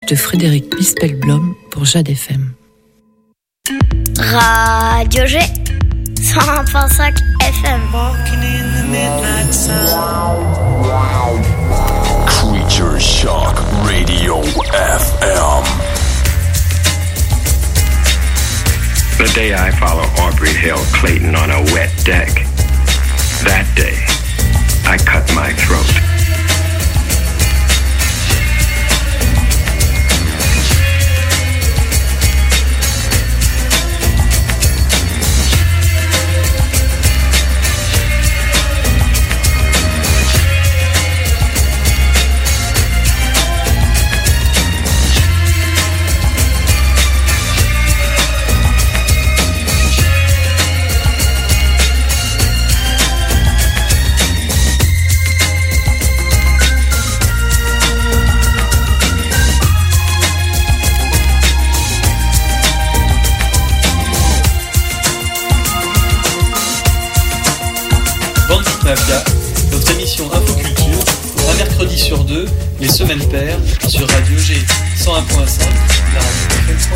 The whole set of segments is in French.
de Frédéric Bispel-Blom pour Jade FM. Radio G 101.5 FM. Walking in the midnight sun. Creature Shock Radio FM. The day I follow Aubrey Hill Clayton on a wet deck, that day I cut my throat. Votre émission Infoculture, un mercredi sur deux, les semaines paires, sur Radio G 101.5, la radio FM.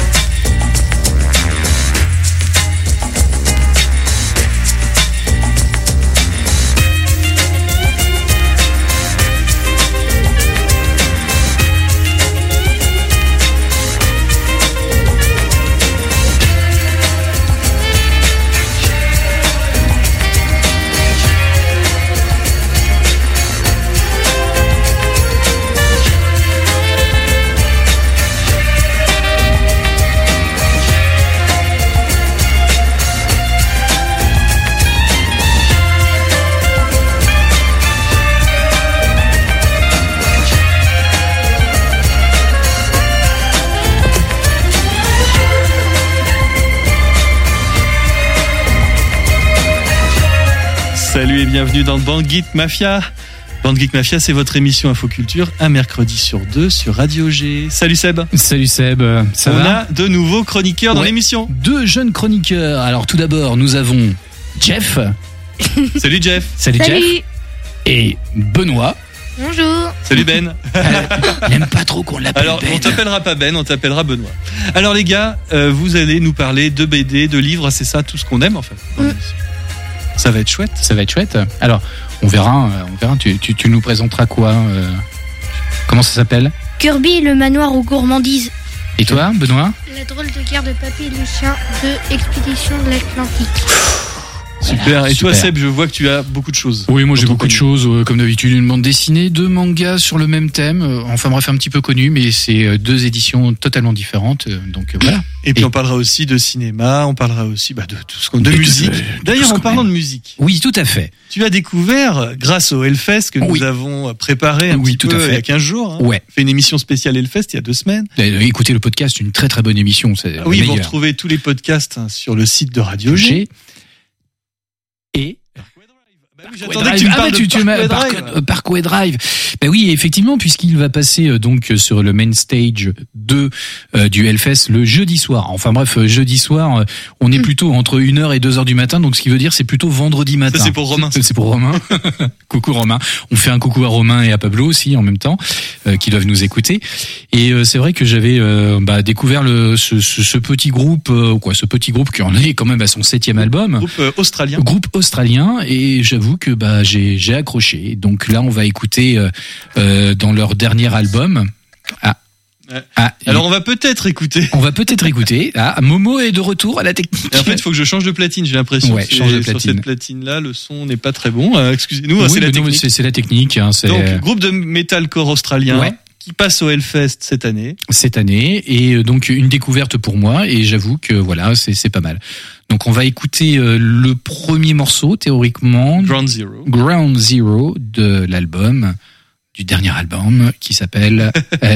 Salut et bienvenue dans Band Geek Mafia. Band Geek Mafia, c'est votre émission Infoculture, un mercredi sur deux sur Radio G. Salut Seb. Salut Seb, ça va ? On a de nouveaux chroniqueurs dans l'émission. Deux jeunes chroniqueurs. Alors tout d'abord, nous avons Jeff. Salut Jeff. Salut Jeff. Et Benoît. Bonjour. Salut Ben. Il n'aime pas trop qu'on l'appelle Alors, Ben. on t'appellera pas Ben, on t'appellera Benoît. Alors les gars, vous allez nous parler de BD, de livres, c'est ça tout ce qu'on aime en fait. Ça va être chouette. Ça va être chouette. Alors, on verra. Tu nous présenteras quoi Comment ça s'appelle ? Kirby, le manoir aux gourmandises. Et toi, Benoît ? La drôle de guerre de Papy et Lucien de Expédition de l'Atlantique. Super. Et Super. toi Seb, je vois que tu as beaucoup de choses. Oui, moi j'ai beaucoup de choses, comme d'habitude, une bande dessinée, 2 mangas sur le même thème, enfin bref, un petit peu connu, mais c'est 2 éditions totalement différentes, donc voilà. Et puis on parlera aussi de cinéma, on parlera aussi de tout ce qu'on de musique. D'ailleurs, en parlant de musique, oui, tout à fait. Tu as découvert, grâce au Hellfest que nous avons préparé un petit peu il y a 15 jours, hein. Ouais. On fait une émission spéciale Hellfest il y a 2 semaines. Écoutez le podcast, une très très bonne émission. C'est oui, vous retrouvez tous les podcasts sur le site de Radio G. Et j'attendais que tu me parles de Parkway Drive. Ben oui, effectivement, puisqu'il va passer donc sur le main stage 2 du Hellfest le jeudi soir. Enfin bref, jeudi soir, on est plutôt entre 1h et 2h du matin, donc ce qui veut dire c'est plutôt vendredi matin. Ça c'est pour Romain. C'est pour Romain. Coucou Romain. On fait un coucou à Romain et à Pablo aussi en même temps, qui doivent nous écouter. Et c'est vrai que j'avais découvert ce petit groupe, ce petit groupe qui en est quand même à son 7e album. Groupe australien, et j'avoue que j'ai accroché. Donc là, on va écouter dans leur dernier album. Alors on va peut-être écouter. Momo est de retour à la technique. Et en fait, il faut que je change de platine. J'ai l'impression que sur cette platine-là, le son n'est pas très bon. Excusez-nous, oui, c'est la technique. C'est la technique. Hein, donc, groupe de metalcore australien qui passe au Hellfest cette année. Et donc une découverte pour moi. Et j'avoue que voilà, c'est pas mal. Donc on va écouter le premier morceau théoriquement, Ground Zero de l'album, du dernier album qui s'appelle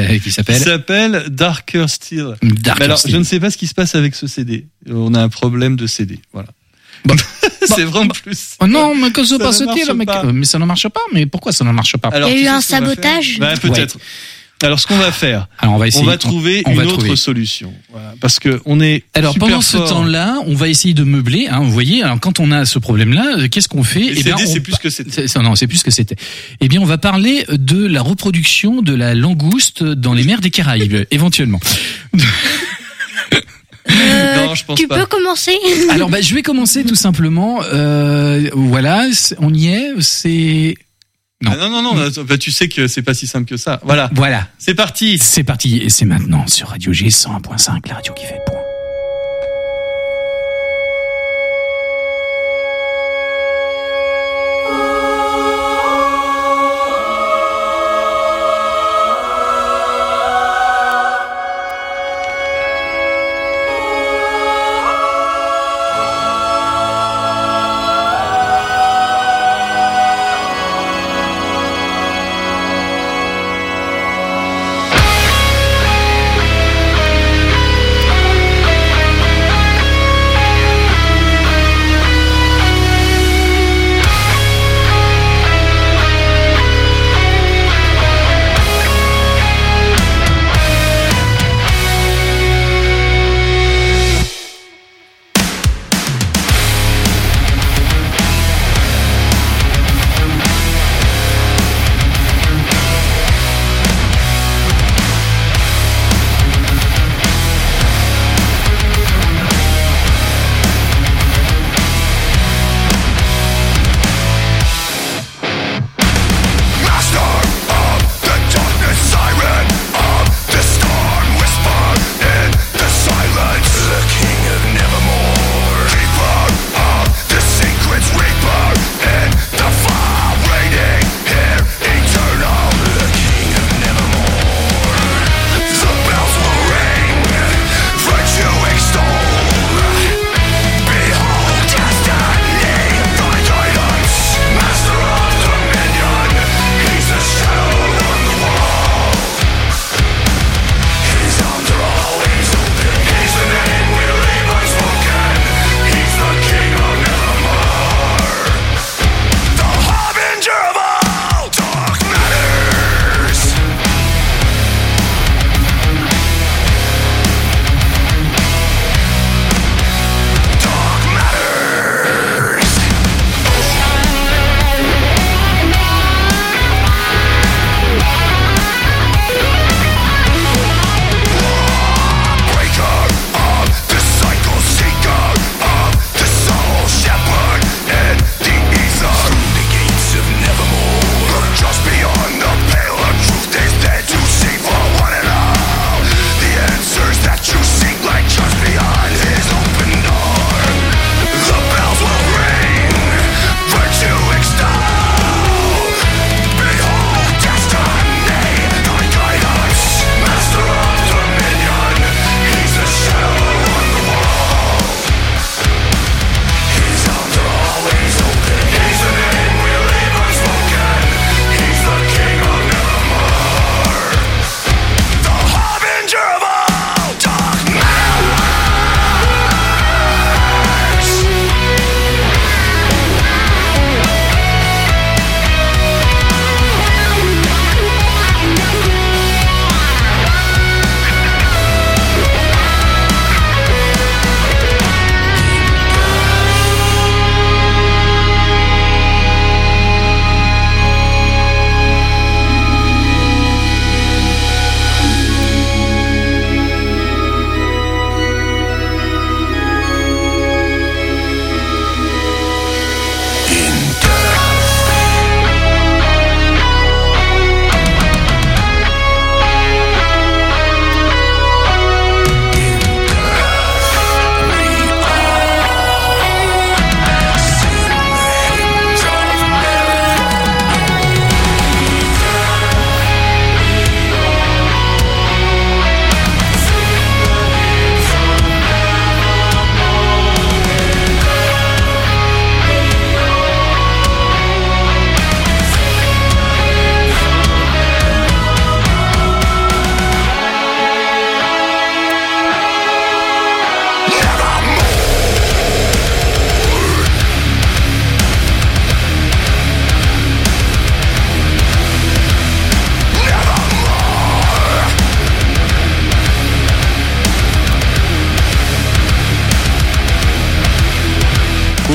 Darker Still. Je ne sais pas ce qui se passe avec ce CD. On a un problème de CD, voilà. C'est vrai en plus. Oh non, mais que se passe-t-il, mec ? Mais ça ne marche pas. Mais pourquoi ça ne marche pas ? Il y a eu un sabotage. Peut-être. Alors, ce qu'on va faire, Alors, on va essayer. on va trouver on une va autre trouver. solution. Voilà, parce que on est Alors super pendant ce fort. temps-là, on va essayer de meubler. Hein, vous voyez, alors quand on a ce problème-là, qu'est-ce qu'on fait? Les CD, c'est plus ce que c'était. Non, c'est plus ce que c'était. Eh bien, on va parler de la reproduction de la langouste dans les mers des Caraïbes, éventuellement. Non, je pense Tu pas. peux commencer. Alors, je vais commencer tout simplement. Voilà, on y est. C'est non. Ah, non, tu sais que c'est pas si simple que ça. Voilà. Voilà. C'est parti. C'est parti et c'est maintenant sur Radio G 101.5, la radio qui fait le point.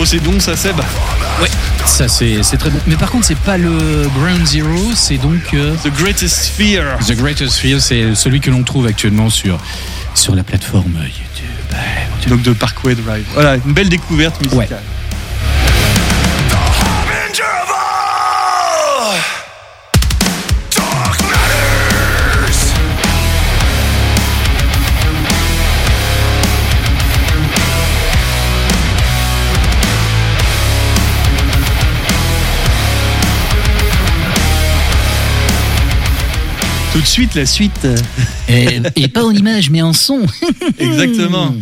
Bon, c'est bon, ça, Seb. Ouais, ça c'est très bon. Mais par contre, c'est pas le Ground Zero, c'est donc The Greatest Fear. The Greatest Fear, c'est celui que l'on trouve actuellement sur la plateforme YouTube. Donc de Parkway Drive. Voilà, une belle découverte musicale. Ouais. Tout de suite, la suite. Et pas en image, mais en son. Exactement.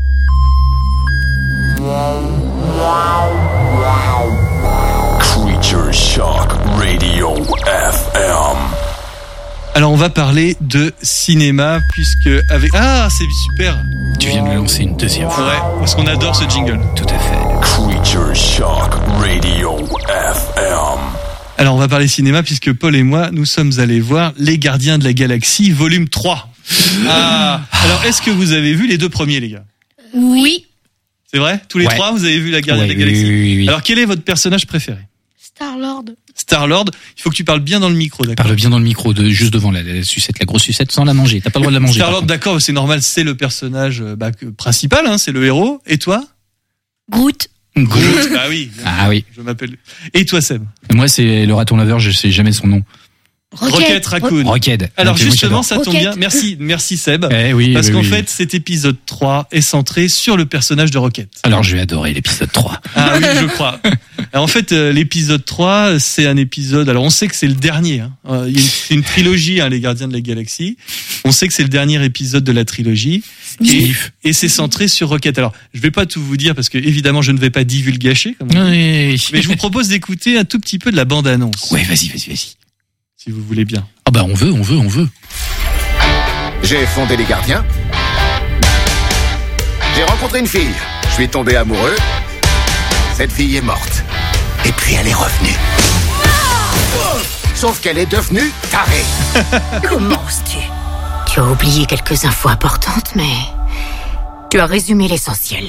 Creature Shock Radio FM. Alors, on va parler de cinéma, puisque avec... Ah, c'est super. Tu viens de le lancer une deuxième fois. Ouais, parce qu'on adore ce jingle. Tout à fait. Creature Shock Radio FM. Alors, on va parler cinéma, puisque Paul et moi, nous sommes allés voir Les Gardiens de la Galaxie, volume 3. Ah. Alors, est-ce que vous avez vu les deux premiers, les gars? Oui. C'est vrai? Tous les trois, vous avez vu La Gardien de la Galaxie? Oui. Alors, quel est votre personnage préféré? Star-Lord. Star-Lord. Il faut que tu parles bien dans le micro, d'accord? Parle bien dans le micro, juste devant la sucette, la grosse sucette, sans la manger. T'as pas le droit de la manger. Star-Lord, d'accord, c'est normal, c'est le personnage principal, hein, c'est le héros. Et toi? Groot. Groot. Ah oui. Ah oui. Je m'appelle. Et toi, Seb? Moi, c'est le raton laveur, je sais jamais son nom. Rocket Raccoon. Rocket. Alors Ok, moi, justement, j'adore. ça tombe bien. Merci Seb. Oui. Parce oui, qu'en oui. fait, cet épisode 3 est centré sur le personnage de Rocket. Alors, je vais adorer l'épisode 3. Ah oui, je crois. Alors, en fait, l'épisode 3, c'est un épisode... Alors, on sait que c'est le dernier. Hein. C'est une trilogie, hein, Les Gardiens de la Galaxie. On sait que c'est le dernier épisode de la trilogie. Et c'est centré sur Rocket. Alors, je vais pas tout vous dire parce que, évidemment, je ne vais pas divulgacher. Comme on dit. Oui. Mais je vous propose d'écouter un tout petit peu de la bande-annonce. Ouais, vas-y. Si vous voulez bien. Ah bah, on veut. J'ai fondé les Gardiens. J'ai rencontré une fille. Je suis tombé amoureux. Cette fille est morte. Et puis elle est revenue. Sauf qu'elle est devenue tarée. Comment oses-tu? Tu as oublié quelques infos importantes, mais tu as résumé l'essentiel.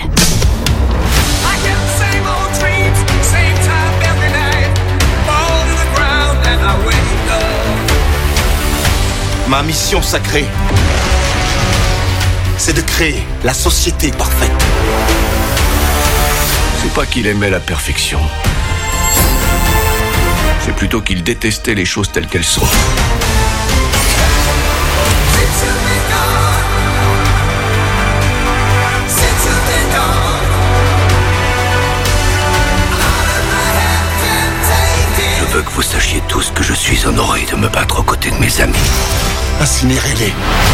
Ma mission sacrée, c'est de créer la société parfaite. C'est pas qu'il aimait la perfection. C'est plutôt qu'il détestait les choses telles qu'elles sont. Je veux que vous sachiez tous que je suis honoré de me battre aux côtés de mes amis. Incinérez-les.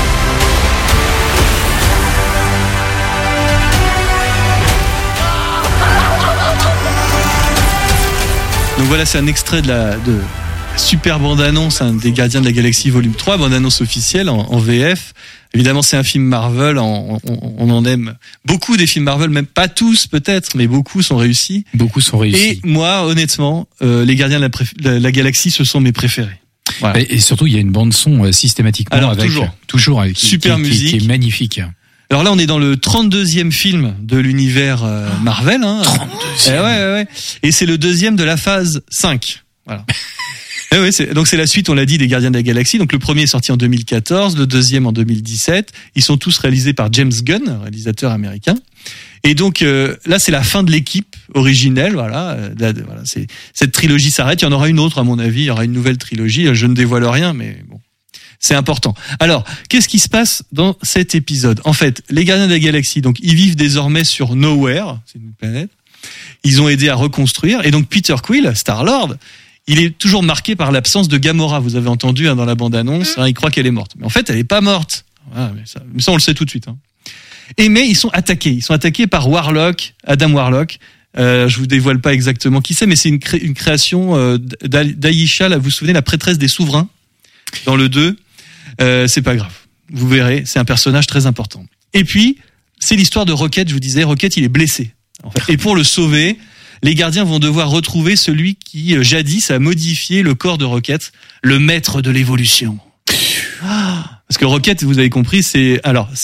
Donc voilà, c'est un extrait de la super bande-annonce des Gardiens de la Galaxie volume 3, bande-annonce officielle en VF. Évidemment, c'est un film Marvel, on en aime beaucoup des films Marvel, même pas tous peut-être, mais beaucoup sont réussis. Et moi, honnêtement, les Gardiens de la Galaxie, ce sont mes préférés. Voilà. Et surtout, il y a une bande-son systématiquement. Alors, avec toujours avec super musique. Qui est magnifique. Alors là, on est dans le 32e film de l'univers Marvel. Hein. 32e. Ouais. Et c'est le deuxième de la phase 5. Voilà. Donc c'est la suite, on l'a dit, des Gardiens de la Galaxie. Donc le premier est sorti en 2014, le deuxième en 2017. Ils sont tous réalisés par James Gunn, réalisateur américain. Et donc là, c'est la fin de l'équipe originelle. Voilà, cette trilogie s'arrête. Il y en aura une autre, à mon avis. Il y aura une nouvelle trilogie. Je ne dévoile rien, mais bon. C'est important. Alors, qu'est-ce qui se passe dans cet épisode? En fait, les Gardiens de la Galaxie, donc, ils vivent désormais sur Nowhere, c'est une planète. Ils ont aidé à reconstruire. Et donc, Peter Quill, Star-Lord, il est toujours marqué par l'absence de Gamora. Vous avez entendu dans la bande-annonce, il croit qu'elle est morte. Mais en fait, elle est pas morte. Voilà, mais ça, on le sait tout de suite. Hein. Mais ils sont attaqués. Ils sont attaqués par Warlock, Adam Warlock. Je vous dévoile pas exactement qui c'est, mais c'est une création d'Aïcha, là, vous vous souvenez, la prêtresse des souverains, dans le 2. C'est pas grave. Vous verrez, c'est un personnage très important. Et puis, c'est l'histoire de Rocket, je vous disais, Rocket, il est blessé. En fait. Et pour le sauver, les gardiens vont devoir retrouver celui qui, jadis, a modifié le corps de Rocket, le maître de l'évolution. Parce que Rocket, vous avez compris, c'est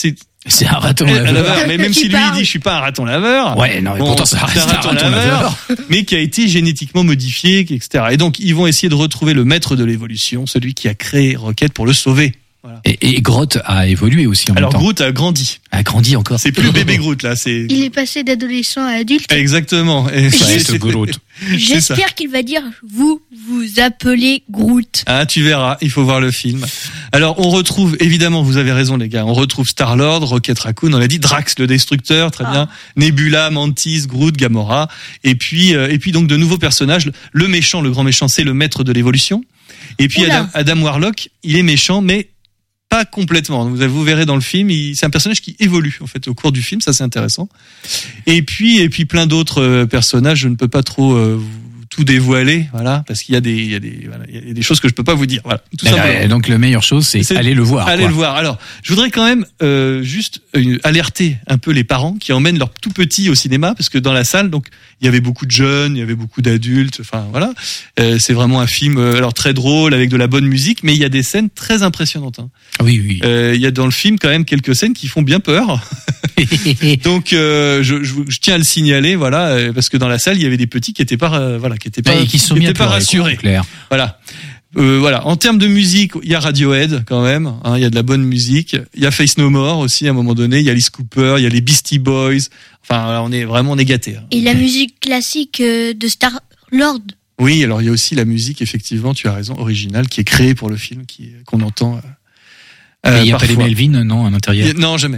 C'est un raton laveur. laveur. Mais même Qui si lui il parle. dit je suis pas un raton laveur. Ouais, non, mais pourtant ça reste c'est un raton laveur, mais qui a été génétiquement modifié, etc. Et donc ils vont essayer de retrouver le maître de l'évolution, celui qui a créé Rocket pour le sauver. Voilà. Et Groot a évolué aussi en Alors même temps. Groot a grandi. A grandi encore. C'est plus bébé Groot là, c'est Il est passé d'adolescent à adulte. exactement. Et Ça c'est- reste Groot. c'est ça. J'espère qu'il va dire vous appelez Groot. Ah, tu verras, il faut voir le film. Alors, on retrouve, évidemment, vous avez raison les gars, on retrouve Star-Lord, Rocket Raccoon, on l'a dit, Drax le Destructeur, très bien, Nebula, Mantis, Groot, Gamora, et puis donc de nouveaux personnages. Le méchant, le grand méchant, c'est le maître de l'évolution. Et puis Oula. Adam Warlock, il est méchant, mais pas complètement. Vous verrez dans le film, c'est un personnage qui évolue en fait au cours du film, ça c'est intéressant. Et puis plein d'autres personnages, je ne peux pas trop tout dévoiler, voilà, parce qu'il y a des choses que je peux pas vous dire, voilà, tout simplement. Donc la meilleure chose, c'est aller le voir. Allez quoi. le voir. Alors, je voudrais quand même juste alerter un peu les parents qui emmènent leurs tout petits au cinéma, parce que dans la salle, donc il y avait beaucoup de jeunes, il y avait beaucoup d'adultes. Enfin voilà, c'est vraiment un film alors très drôle avec de la bonne musique, mais il y a des scènes très impressionnantes. Hein. Oui. Il y a dans le film quand même quelques scènes qui font bien peur. Donc je tiens à le signaler, voilà, parce que dans la salle il y avait des petits qui étaient pas Et qui sont mis à pleurer, rassurés. clair. Voilà. Voilà. En termes de musique, il y a Radiohead quand même. Hein, il y a de la bonne musique. Il y a Faith No More aussi à un moment donné. Il y a Alice Cooper. Il y a les Beastie Boys. Enfin, voilà, on est gâtés. Hein. Et la musique classique de Star-Lord. Oui. Alors il y a aussi la musique, effectivement, tu as raison, originale, qui est créée pour le film, qu'on entend. Il n'y a pas les Melvin, non, à l'intérieur. Non, jamais.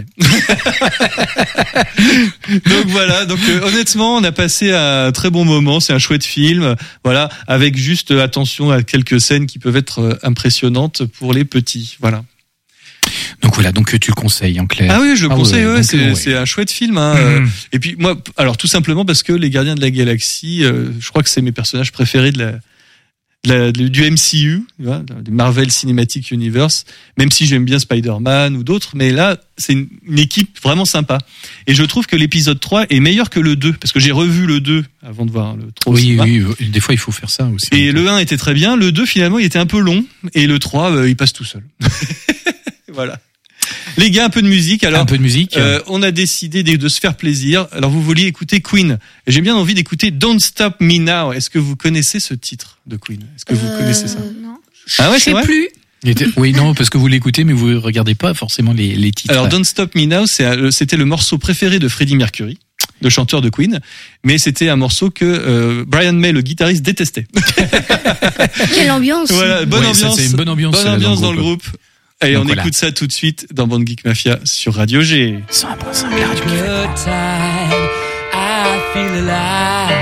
Donc voilà. Donc honnêtement, on a passé un très bon moment. C'est un chouette film. Voilà, avec juste attention à quelques scènes qui peuvent être impressionnantes pour les petits. Voilà. Donc voilà, donc tu le conseilles en clair. Ah oui, je le conseille. ouais, Ouais, donc, c'est un chouette film. Hein. Et puis moi, alors tout simplement parce que les Gardiens de la Galaxie, je crois que c'est mes personnages préférés du MCU, du Marvel Cinematic Universe, même si j'aime bien Spider-Man ou d'autres, mais là, c'est une équipe vraiment sympa. Et je trouve que l'épisode 3 est meilleur que le 2, parce que j'ai revu le 2 avant de voir le 3. Oui, des fois il faut faire ça aussi. Et le 1 était très bien, le 2 finalement il était un peu long, et le 3 il passe tout seul. Voilà. Les gars, un peu de musique. Alors, un peu de musique. On a décidé de se faire plaisir. Alors, vous vouliez écouter Queen. Et j'ai bien envie d'écouter Don't Stop Me Now. Est-ce que vous connaissez ce titre de Queen? Est-ce que vous connaissez ça? Non. Ah ouais, Je c'est sais vrai? plus. Oui, non, parce que vous l'écoutez, mais vous regardez pas forcément les titres. Alors, Don't Stop Me Now, c'était le morceau préféré de Freddie Mercury, le chanteur de Queen, mais c'était un morceau que Brian May, le guitariste, détestait. Quelle ambiance. Voilà, bonne Ouais, ça, ambiance. c'est une bonne ambiance, Bonne là, ambiance dans le groupe. Allez, Donc on voilà. écoute ça tout de suite dans Bande Geek Mafia sur Radio G. 101.5, la radio qui fait Good time, I feel alive.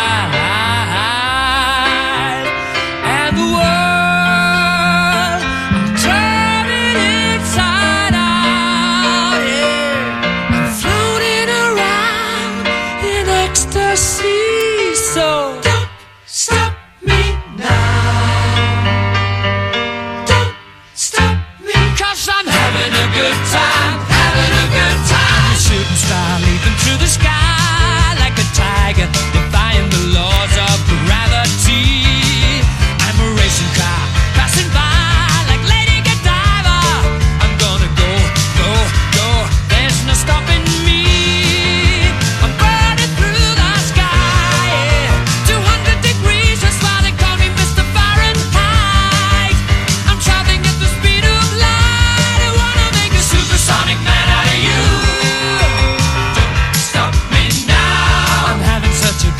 And the world, I'm turning inside out, yeah. I'm floating around in ecstasy, so don't stop me now. Don't stop me, 'cause I'm having a good time, having a good time. Shooting star leaping through the sky like a tiger, defying the laws of gravity. I'm a racing car passing by like Lady Godiva. I'm gonna go, go, go. There's no stopping me. I'm burning through the sky, yeah. 200 degrees, that's why they call me Mr. Fahrenheit. I'm traveling at the speed of light. I wanna make a supersonic man out of you. Don't stop me now. I'm having such a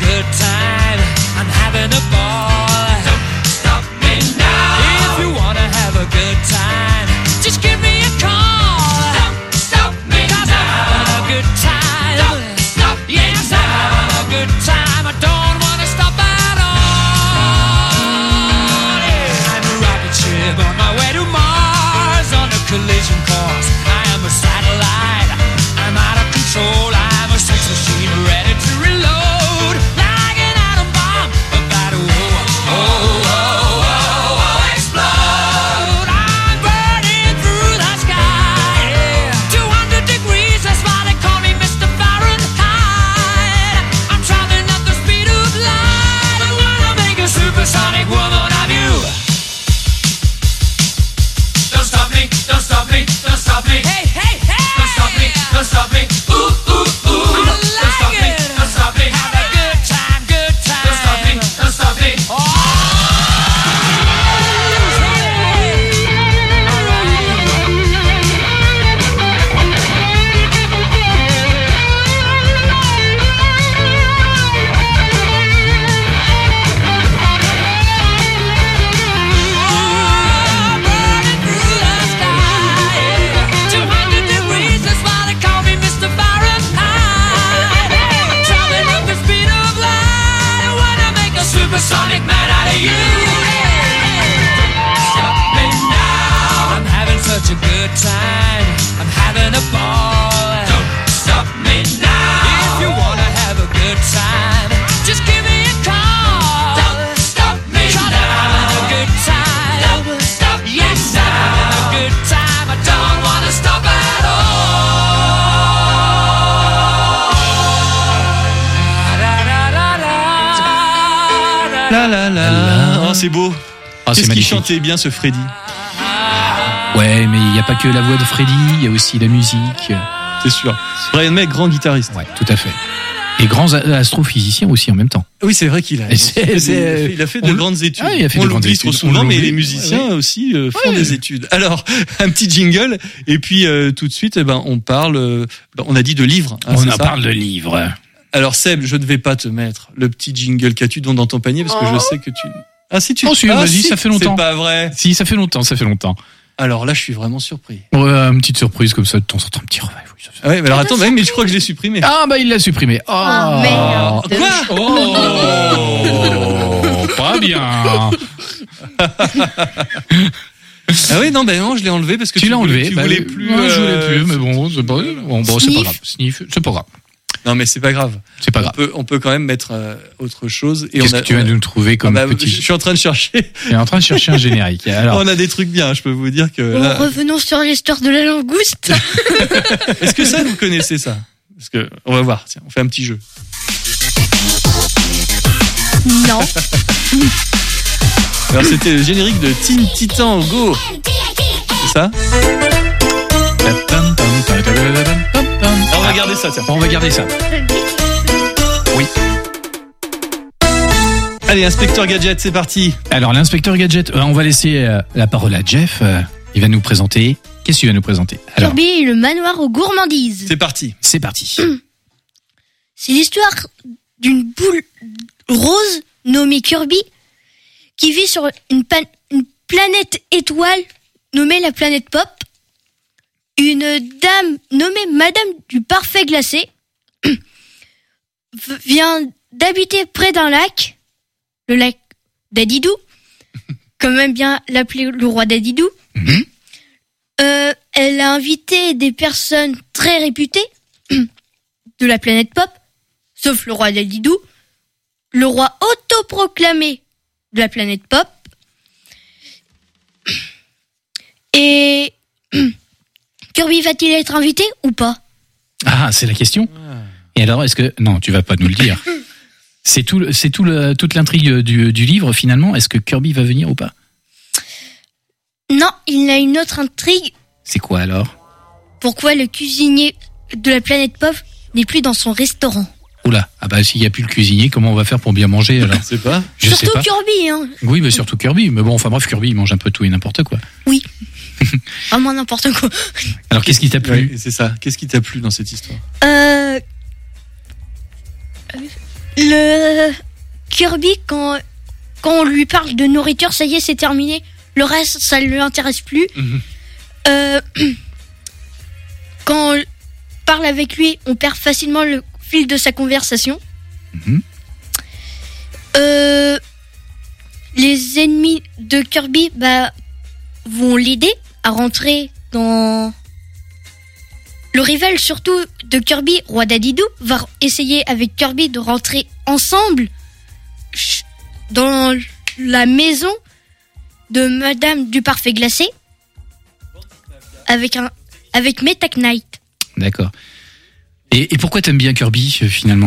La la la. Oh, c'est beau. Ah, c'est Qu'est-ce qu'il magnifique. chantait bien, ce Freddy. Ouais, mais il n'y a pas que la voix de Freddy, il y a aussi la musique. C'est sûr. Brian May, grand guitariste. Ouais, tout à fait. Et grand astrophysicien aussi en même temps. Oui, c'est vrai qu'il a. Et c'est- Il a fait de on- grandes études. Ah, il a fait on de grandes l'oublie trop études. souvent, On mais l'oublie. les musiciens Ouais. aussi font Ouais. des études. Alors, un petit jingle, et puis tout de suite, on parle. On a dit de livres. Hein, On c'est en ça parle de livres. Alors Seb, je ne vais pas te mettre le petit jingle qu'as-tu dans ton panier parce que je sais que tu. Ah si tu. Oh, si, vas-y, ça fait longtemps. C'est pas vrai. Si, ça fait longtemps. Alors là, je suis vraiment surpris. Ouais, une petite surprise comme ça, de temps en temps, un petit réveil. Oui, ça fait- Ah ouais, mais alors attends, mais je crois que je l'ai supprimé. Ah, bah, il l'a supprimé. Oh, merde. Quoi Oh, pas bien. Ah oui, non, non, je l'ai enlevé parce que Tu l'as enlevé. Tu bah, voulais plus. ouais, je voulais plus, mais bon, c'est pas, bon, c'est pas Sniff. grave. Sniff, c'est pas grave. Non, mais c'est pas grave. C'est pas grave. On peut quand même mettre autre chose. Et Qu'est-ce que tu vas nous trouver comme petit... Je suis en train de chercher. Tu es en train de chercher un générique. Alors, On a des trucs bien, je peux vous dire que. Bon, Là... revenons sur l'histoire de la langouste. Est-ce que ça, vous connaissez ça? Parce que, on va voir, tiens, on fait un petit jeu. Non. Alors, c'était le générique de Teen Titan Go. C'est ça? Alors, on va garder ça, tiens. on va garder ça. Oui. Allez, Inspecteur Gadget, c'est parti. Alors, l'inspecteur Gadget, on va laisser la parole à Jeff. Il va nous présenter. Qu'est-ce qu'il va nous présenter? Alors, Kirby et le manoir aux gourmandises. C'est parti. c'est parti. C'est l'histoire d'une boule rose nommée Kirby qui vit sur une planète étoile nommée la planète Pop. Une dame nommée Madame du Parfait Glacé vient d'habiter près d'un lac, le lac d'Adidou, comme aime bien l'appeler le roi d'Adidou. Mhm. Elle a invité des personnes très réputées de la planète Pop, sauf le roi d'Adidou, le roi autoproclamé de la planète Pop. Et Kirby va-t-il être invité ou pas? Ah, c'est la question. Et alors, est-ce que... Non, tu vas pas nous le dire. Toute l'intrigue du livre, finalement. Est-ce que Kirby va venir ou pas? Non, il a une autre intrigue. C'est quoi alors? Pourquoi le cuisinier de la planète Pop n'est plus dans son restaurant? Oula, ah bah s'il y a plus le cuisinier, comment on va faire pour bien manger alors? Je sais pas. Je sais Surtout pas. Kirby, hein. Oui, mais surtout Kirby. Mais bon, enfin bref, Kirby, il mange un peu tout et n'importe quoi. Vraiment n'importe quoi. Alors, qu'est-ce qui t'a plu? Ouais, c'est ça. Qu'est-ce qui t'a plu dans cette histoire? Le Kirby, quand on lui parle de nourriture, ça y est, c'est terminé. Le reste, ça ne lui intéresse plus. Mhm. Quand on parle avec lui, on perd facilement le fil de sa conversation. Mhm. Les ennemis de Kirby vont l'aider à rentrer dans... Le rival surtout de Kirby, Roi d'Adidou, va essayer avec Kirby de rentrer ensemble dans la maison de Madame du Parfait Glacé avec Meta Knight. D'accord. Et pourquoi t'aimes bien Kirby, finalement?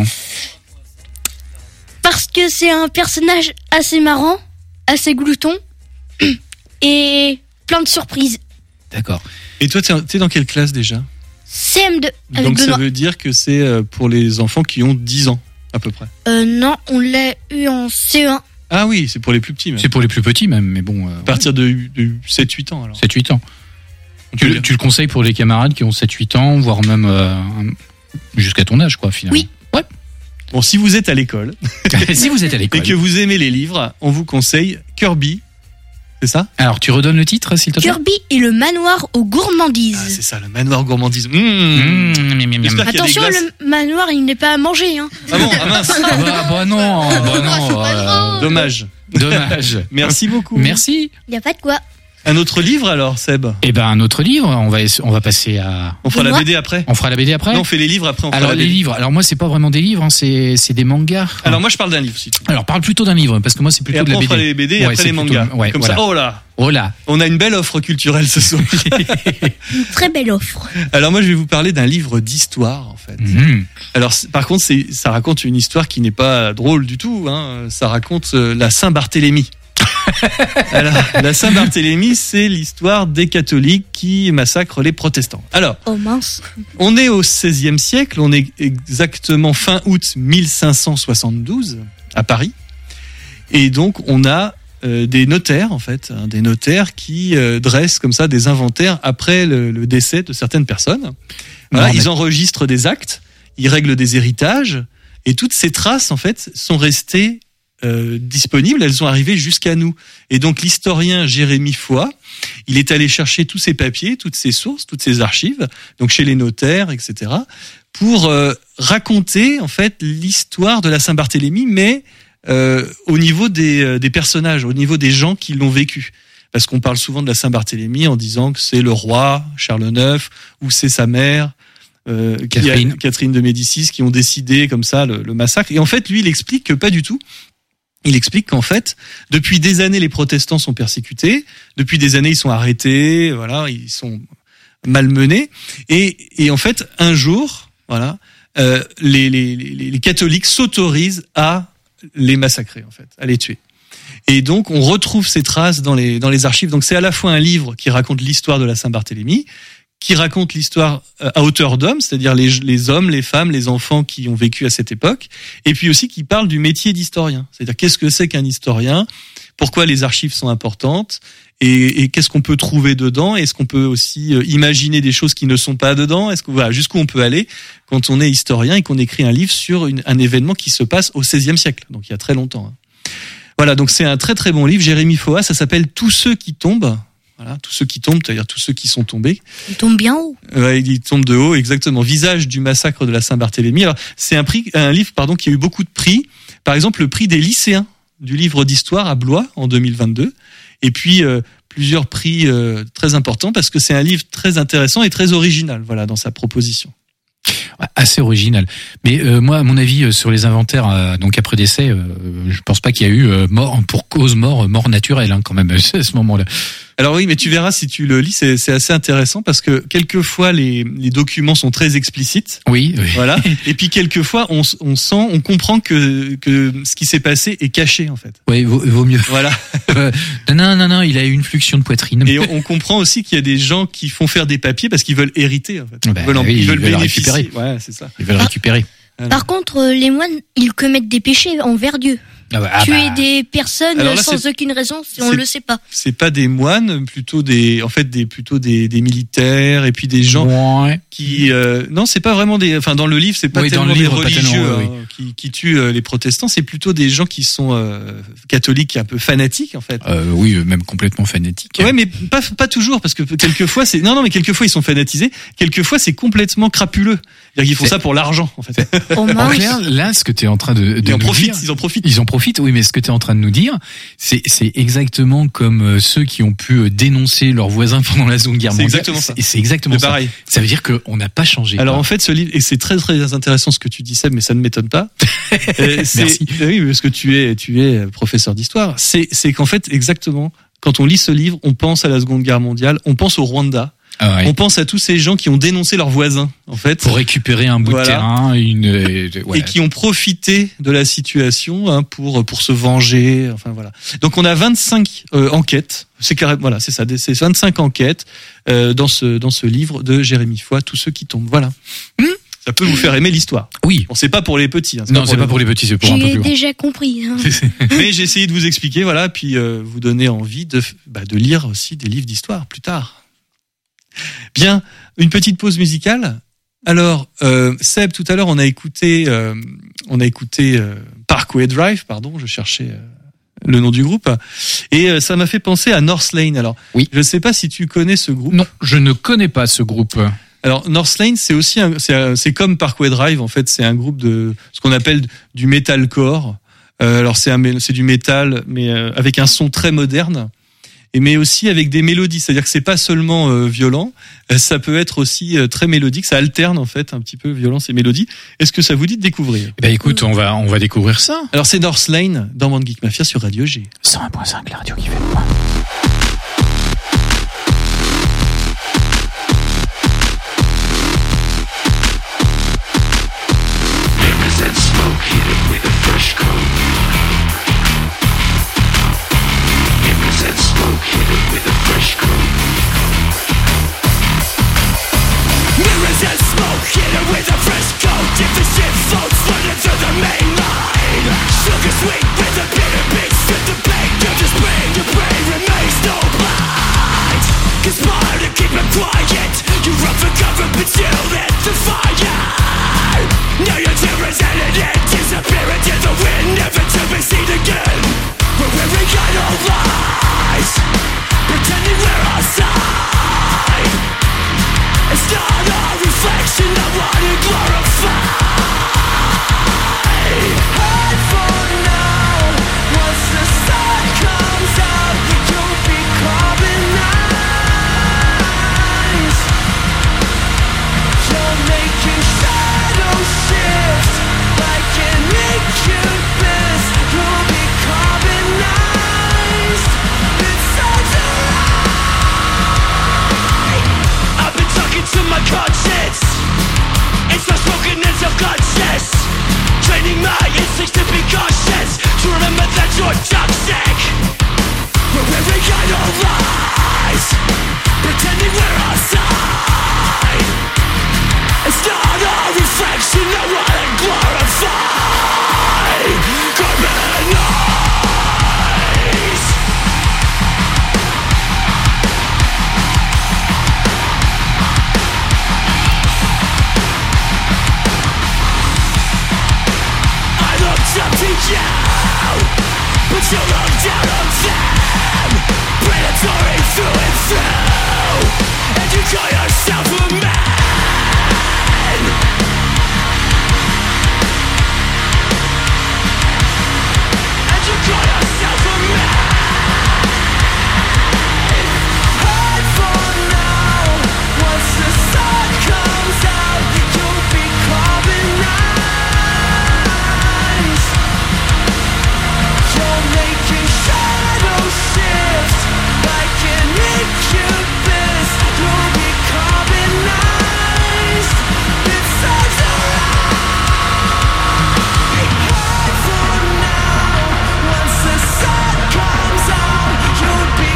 Parce que c'est un personnage assez marrant, assez glouton et plein de surprises. D'accord. Et toi, t'es dans quelle classe déjà? CM2 avec Donc ça Benoît. veut dire que c'est pour les enfants qui ont 10 ans, à peu près. Non, on l'a eu en CE1. Ah oui, c'est pour les plus petits même. C'est pour les plus petits même, mais bon... À partir de 7-8 ans alors. 7-8 ans. Tu le conseilles pour les camarades qui ont 7-8 ans, voire même jusqu'à ton âge, quoi, finalement. Oui. Ouais. Bon, si vous êtes à l'école Si vous êtes à et l'école. que vous aimez les livres, on vous conseille Kirby. C'est ça? Alors, tu redonnes le titre, s'il te plaît? Kirby et le manoir aux gourmandises. Ah, c'est ça, le manoir gourmandise. Miam, miam, miam. J'espère qu'il y a des Attention, glaces. le manoir, il n'est pas à manger. Hein. Ah bon, ah mince. Bah non. Dommage. Dommage. Merci beaucoup. Merci. Il n'y a pas de quoi. Un autre livre alors, Seb? Eh ben un autre livre, on va passer à. On fera la BD après. On fera la BD après. Non, on fait les livres après. On fera Alors la les BD. livres. Alors moi c'est pas vraiment des livres, hein, c'est des mangas. Alors moi je parle d'un livre. Si tu veux. Alors parle plutôt d'un livre parce que moi c'est Et plutôt après de la on BD. fera les BD et Ouais, après c'est les plutôt- mangas. ouais, Comme voilà. ça. Oh là. Oh là. On a une belle offre culturelle ce soir. Une très belle offre. Alors moi je vais vous parler d'un livre d'histoire en fait. Alors par contre ça raconte une histoire qui n'est pas drôle du tout. Hein. Ça raconte la Saint-Barthélemy. Alors, la Saint-Barthélemy, c'est l'histoire des catholiques qui massacrent les protestants. Alors, Oh mince. on est au XVIe siècle, on est exactement fin août 1572 à Paris, et donc on a des notaires en fait, hein, des notaires qui dressent comme ça des inventaires après le décès de certaines personnes. Voilà, ils enregistrent des actes, ils règlent des héritages, et toutes ces traces en fait sont restées disponibles, elles sont arrivées jusqu'à nous. Et donc l'historien Jérémy Foix, il est allé chercher tous ces papiers, toutes ces sources, toutes ces archives, donc chez les notaires, etc., pour raconter en fait l'histoire de la Saint-Barthélemy, mais au niveau des personnages, au niveau des gens qui l'ont vécu. Parce qu'on parle souvent de la Saint-Barthélemy en disant que c'est le roi Charles IX ou c'est sa mère Catherine de Médicis qui ont décidé comme ça le massacre. Et en fait, lui, il explique que pas du tout. Il explique qu'en fait, depuis des années, les protestants sont persécutés. Depuis des années, ils sont arrêtés. Voilà, ils sont malmenés. Et en fait, un jour, voilà, les catholiques s'autorisent à les massacrer, en fait, à les tuer. Et donc, on retrouve ces traces dans les archives. Donc, c'est à la fois un livre qui raconte l'histoire de la Saint-Barthélemy, qui raconte l'histoire à hauteur d'homme, c'est-à-dire les hommes, les femmes, les enfants qui ont vécu à cette époque, et puis aussi qui parle du métier d'historien. C'est-à-dire qu'est-ce que c'est qu'un historien, pourquoi les archives sont importantes, et qu'est-ce qu'on peut trouver dedans, est-ce qu'on peut aussi imaginer des choses qui ne sont pas dedans, voilà, jusqu'où on peut aller quand on est historien et qu'on écrit un livre sur un événement qui se passe au XVIe siècle, donc il y a très longtemps. Voilà, donc c'est un très très bon livre, Jérémy Foix, ça s'appelle Tous ceux qui tombent. Voilà, tous ceux qui tombent, c'est-à-dire tous ceux qui sont tombés. Il tombe bien haut. Ouais, ils tombent de haut, exactement. Visage du massacre de la Saint-Barthélemy. Alors, c'est un livre, qui a eu beaucoup de prix. Par exemple, le prix des lycéens du livre d'histoire à Blois en 2022. Et puis, plusieurs prix très importants parce que c'est un livre très intéressant et très original, voilà, dans sa proposition. Assez original. Mais moi, à mon avis, sur les inventaires, donc après décès, je pense pas qu'il y a eu mort naturelle, hein, quand même, à ce moment-là. Alors oui, mais tu verras si tu le lis, c'est assez intéressant parce que quelquevaut les documents sont très explicites. Oui. Voilà. Et puis quelquefois on comprend que ce qui s'est passé est caché en fait. Oui, vaut mieux. Voilà. Non, il a eu une fluxion de poitrine. Et on comprend aussi qu'il y a des gens qui font faire des papiers parce qu'ils veulent hériter en fait. Ils veulent bénéficier. récupérer. Ouais, c'est ça. Ils veulent récupérer. Par contre, les moines, ils commettent des péchés envers Dieu. Tuer des personnes sans aucune raison, si on le sait pas. C'est pas des moines, plutôt des militaires et puis des gens qui non, c'est pas vraiment dans le livre, c'est pas tellement des religieux qui tuent les protestants, c'est plutôt des gens qui sont catholiques un peu fanatiques en fait. Oui, même complètement fanatiques. Ouais, mais pas toujours parce que quelquefois mais quelquefois ils sont fanatisés, quelquefois c'est complètement crapuleux. C'est-à-dire qu'ils font ça pour l'argent en fait. En clair, là ce que tu es en train de ils en profitent. Oui, mais ce que tu es en train de nous dire, c'est exactement comme ceux qui ont pu dénoncer leurs voisins pendant la Seconde Guerre mondiale. C'est exactement ça. C'est exactement ça. Pareil. Ça veut dire qu'on n'a pas changé. Alors en fait, ce livre, et c'est très très intéressant ce que tu dis, Seb, mais ça ne m'étonne pas. Merci. Oui, parce que tu es professeur d'histoire. C'est qu'en fait, exactement, quand on lit ce livre, on pense à la Seconde Guerre mondiale, on pense au Rwanda. Ah ouais. On pense à tous ces gens qui ont dénoncé leurs voisins, en fait, pour récupérer un bout de terrain, et qui ont profité de la situation pour se venger. Enfin voilà. Donc on a 25 enquêtes. C'est carrément voilà, c'est ça. C'est 25 enquêtes dans ce livre de Jérémy Foix. Tous ceux qui tombent. Voilà. Ça peut vous faire aimer l'histoire. Oui. Bon, c'est pas pour les petits. Non, c'est pas pour les petits, c'est pour un peu plus J'ai grand. déjà compris. Hein. Mais j'ai essayé de vous expliquer, voilà, puis vous donner envie de lire aussi des livres d'histoire plus tard. Bien, une petite pause musicale. Alors, Seb, tout à l'heure, on a écouté Parkway Drive, pardon, je cherchais le nom du groupe, et ça m'a fait penser à North Lane. Alors, oui. Je ne sais pas si tu connais ce groupe. Non, je ne connais pas ce groupe. Alors, North Lane, c'est aussi c'est comme Parkway Drive, en fait, c'est un groupe de ce qu'on appelle du metalcore. Alors, c'est du métal, mais avec un son très moderne. mais aussi avec des mélodies. C'est-à-dire que c'est pas seulement violent, ça peut être aussi très mélodique. Ça alterne en fait un petit peu violence et mélodie. Est-ce que ça vous dit de découvrir? Eh ben écoute, on va découvrir ça. Alors c'est Northlane dans Bande Geek Mafia sur Radio G. 101.5, la radio qui fait le point. Mirrors and smoke, hit it with a fresh coat. If the shit floats, run into the main line. Sugar sweet with a bitter beat. Strip the pain, you just bring your brain remains no blind. Conspire to keep it quiet. You run for cover, but you lit the fire. Now your terror's headed in, disappear into the wind, never to be seen again. We're wearing idle lies, pretending we're outside. It's not a reflection of what you glorify. Hide for now. Once the sun comes out, you'll be carbonized. You're making shadow shifts like an incubus. You'll be carbonized. It sounds alright. I've been talking to my conscience. It's not spoken and self-conscious. Training my instincts to be cautious. To remember that you're toxic. We're wearing idle lies, pretending we're outside. It's not a reflection of what I glorify. Carbonize. Up to you, but you look down on them. Predatory through and through, and you call yourself a man. And you call yourself a man. Hide for now. Once the sun comes out, you'll be carbonized. You're making shadow shifts like an incubus. You'll be carbonized. It sounds alright. Hide for now. Once the sun comes out, you'll be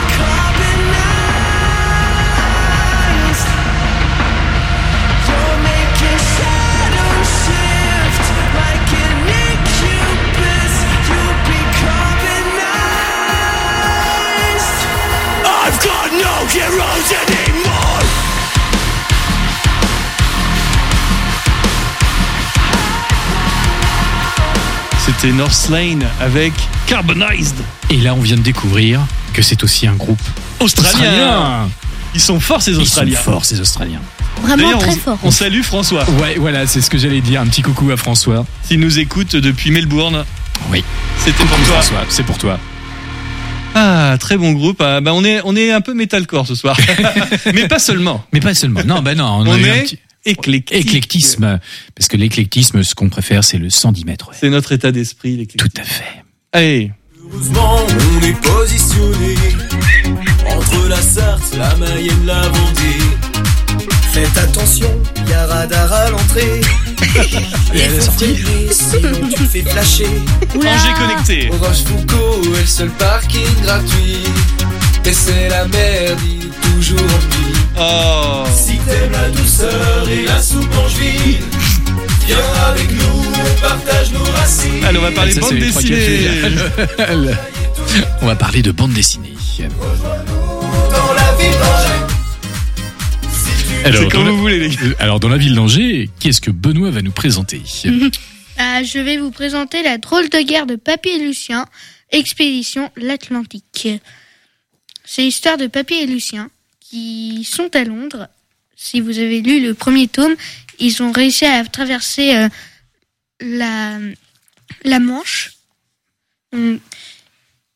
carbonized. You're making shadow shifts like an incubus. You'll be carbonized. I've got no heroes anymore. C'était Northlane avec Carbonized. Et là, on vient de découvrir que c'est aussi un groupe Australien. Ils sont forts ces Australiens. Ils sont forts, ces Australiens. Vraiment D'ailleurs, très fort. on salue François. Ouais, voilà, c'est ce que j'allais dire. Un petit coucou à François. S'il nous écoute depuis Melbourne. Oui. C'était pour toi. François, c'est pour toi. Ah, très bon groupe. Ah, bah on est un peu metalcore ce soir. Mais pas seulement. Mais pas seulement. Non, bah non. On a eu est un petit éclectisme. Parce que l'éclectisme, ce qu'on préfère, c'est le 110 mètres. C'est notre état d'esprit, l'éclectisme. Tout à fait. Allez. Heureusement, on est positionné entre la Sarthe, la Mayenne, la Vendée. Faites attention, y a radar à l'entrée. Et à la sortie. Sinon tu fais flasher. Angers connecté. Au Rochefoucauld est le seul parking gratuit. Et c'est la merde, il est toujours rempli. Oh. Si t'aimes la douceur et la soupe angevine, viens avec nous, on partage nos racines. Allez, on va parler Ça, bande c'est les trois dessinée. cafés. On va parler de bande dessinée. Dans la ville d'Angers. Alors, C'est comme dans vous voulez, les gars. alors, dans la ville d'Angers, qu'est-ce que Benoît va nous présenter? Je vais vous présenter la drôle de guerre de Papy et Lucien, expédition l'Atlantique. C'est l'histoire de Papy et Lucien qui sont à Londres. Si vous avez lu le premier tome, ils ont réussi à traverser la Manche.